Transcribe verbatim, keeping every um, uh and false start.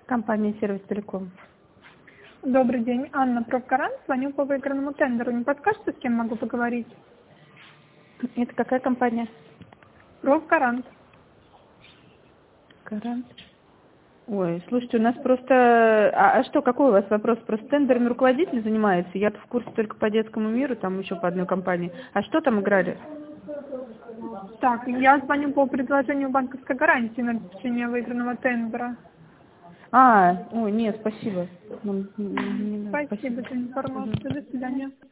Компания «Сервис Телеком». Добрый день, Анна Профгарант. Звоню по выигранному тендеру. Не подскажете, с кем могу поговорить? Это какая компания? Профгарант. Гарант. Ой, слушайте, у нас просто... А, а что, какой у вас вопрос? Просто тендерами руководитель занимается? Я в курсе только по детскому миру, там еще по одной компании. А что там играли? Так, я звоню по предложению банковской гарантии на обеспечение выигранного тендера. А, ой, нет, спасибо. Нам не- не- не надо, Спасибо за информацию. До свидания.